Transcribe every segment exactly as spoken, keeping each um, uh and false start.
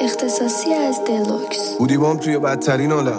اختصاصی از دلوکس. بودی بام توی بدترین حالا،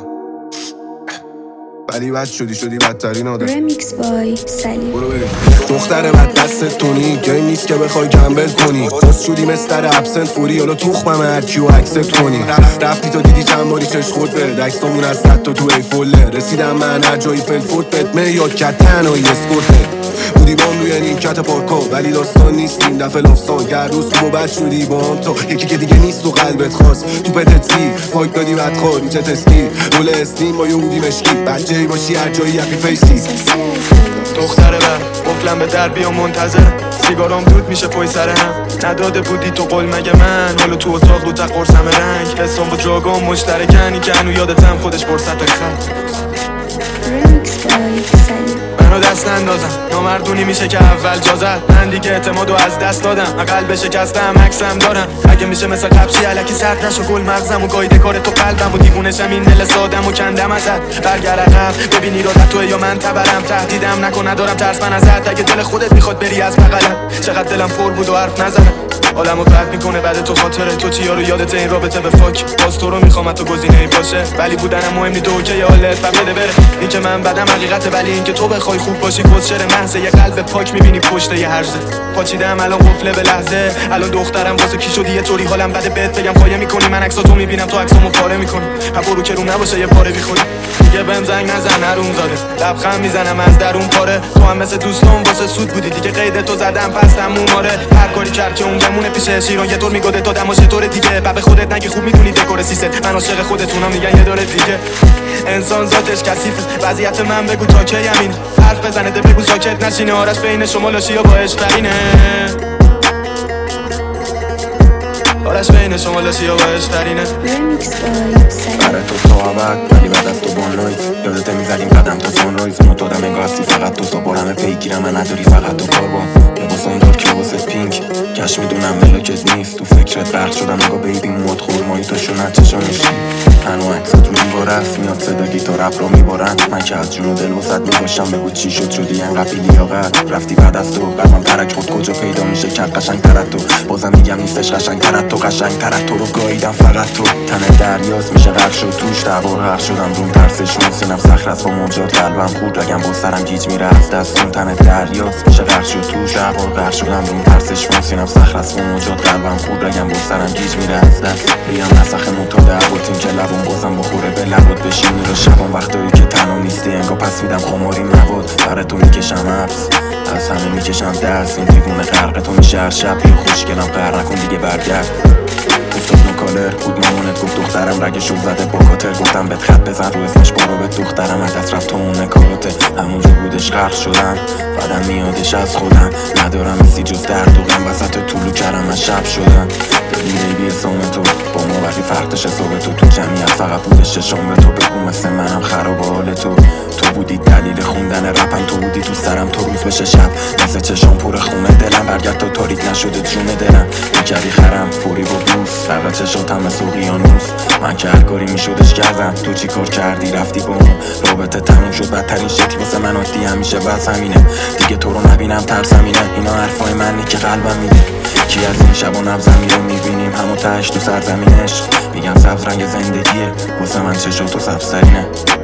ولی بد شدی شدی بدترین آدم. رمیکس بای سلیم. برو بریم. دختر بد دست تونی که نیست که بخوای گمبل کنی. باز شدی مستر ابسنت فوری، حالا توخمم هرکیو اکسپت کنی. رفتی تا دیدی چند باری چش خود به دکستامون از صد تا تو ایفوله. رسیدم من هر جایی فلفورد بت میاد کت تنهایی اسکورته. بودی بام روی نیمکت پارکا، ولی داستان نیستیم دفعه لافسان. گر روز خوب و بد شدی با هم تا یکی که دیگه نیست و قلبت خواست. تو پتتی فاک دادی بدخواری چه تسکی رول استیم با یهودی مشکی. بچه‌ای باشی هر جایی هپی فیسی. دختر بر قفلم به در بیا منتظر، سیگارام دود میشه پای سر هم. نداده بودی تو قول مگه من، حالا تو اتاق رو تا قرصم رنگ. حسام با دراگام مشترکن که هنو یادتم خودش برصد تا خط. رمیکس بای سلیم. منو دست نندازم نامردونی میشه که اول جازد. من دیگه اعتمادو از دست دادم، من قلب شکستم عکسم دارم. اگه میشه مثل قبشی علکی سرد نشو گل مغزم و گایده کار تو قلبم و دیوونشم این دل سادم و کندم ازت. برگر عقب ببین ایرادت توه یا من تبرم، تهدیدم نکن ندارم ترس من ازت. اگه دل خودت میخواد بری از بغلم، چقدر دلم پر بود و حرف نزدم. آدمو بد میکنه بعد تو خاطره تو چیا رو یادت این رابطه به فاک. باز تو رو میخوام تو گزینه‌ای باشه، ولی بودنم مهم نی تو اوکی حالت و بده بره. این که من بدم حقیقته، ولی این که تو بخوای خوب باشی کسچر محض. یه قلب پاک میبینی پشت یه هرزه. پاچیدم الان قفله به لحظه، الان دخترم واسه کی شدی یه طوری حالم بده بهت بگم خواهی میکنی. من عکساتو میبینم تو عکسامو پاره میکنی، برو که رو نباشه یه پاره بیخوری. دیگه بهم زنگ نزن حروم زاده، لبخند میزنم از درون پاره. تو هم مثل دوستام واسه سود بودی دیگه قید تو زدم پس تموم آره. هر کاری کرد که اون بمونه پیشه شیران یه طور میگوده تا دماش طور دیگه. باب خودت نگی خوب میدونی دکور سیست، من عاشق خودتونم میگن یه دور دیگه. انسان ذاتش کثیفه، وضعیت من بگو تا کی همین. حرف بزنه ده بگو ساکت نشینه، آرش بین شما لاشی و با عشقینه. آرش بین شما لاشی و با عشقینه. رمیکس بای سلیم. برای تو صحبت ولی بعد از تو بانویز یادت میزدیم قدم تا سانرایز. متادم انگار هستی فقط تو صبح همه پیگیرم من نداری فقط تو کاربان. لباسم دار که لباست پینک کش میدونم ملاکت نیست. تو فکرت غرق شدم نگاه بیبی موت خورمایی تا شونت چشا میشی. هنو عکست رو دیوار است میاد صدا گیتار رپ رو میبارن. من که از جون و دل وسط میباشم بگو چی شد شدی انقدر لیاقت. رفتی بعد از تو قلبم ترک خود کجا پیدا میشه کرد قشنگ ترت تو. بازم میگم نیستش قشنگ ترت تو، قشنگ ترت تو رو گاییدم فقط تو. تن دریاست میشه غرق شد توش، دربار غرق شدم روم ترسش سینم صخره است با موجات قلبم خورد. رگم با سرم گیج میره از دستون. تن دریاست میشه غرق شد توش، دربار غرق شدم روم ترسش سینم صخره است با موجات قلبم خورد. رگم با سرم گیج میره از دست. بیام نسخ معتاد عبوتیم که لبم بازم بخوره به لبات بشینی رو شبم. وقتایی که تنها نیستی انگار پس میدم خماری مواد. برای تو میکشم حبس از همه میکشم دست. این دیوونه غرق تو میشه هر شب. بیا خوشگلم قهر نکن دیگه برگرد. گفتم نو کالر بود مامانت گفت دخترم رگشو زده با کاتر. گفتم بهت خط بزن رو اسمش برو به دخترم هدف رفت تو اون کاراته. همونجا بودش غرق شدم بعدم میادش از خودم. ندارم اسی جز درد و غم وسط طولو کردم از شب شدم. دلیره بی سوم تو با ما وقتی فرقش حساب تو. تو جمعیت فقط بودش چشم به تو. بگو مثل منم خراب حال تو. تو بودی دلیل خوندن رپم، تو بودی تو سرم تو روز بشه شب. مثل چشم پر خونه دلم برگرد تا تاریک نشده جون دلم. میکردی خرم فوری و بوس فقط چشاتم مثل اقیانوس. من که هر کاری میشدش کردم، تو چی کار کردی رفتی با اون. رابطه تموم شد بدترین شکل واسه من عادی همیشه بس همینه. دیگه تو رو نبینم ترسم اینه. اینا حرفای منی که قلبم میده. کی از این شب و نبضم میره میبینیم همو تهش تو سرزمینش. میگم سبز رنگ زندگیه واسه من چشاتو سبزترینه.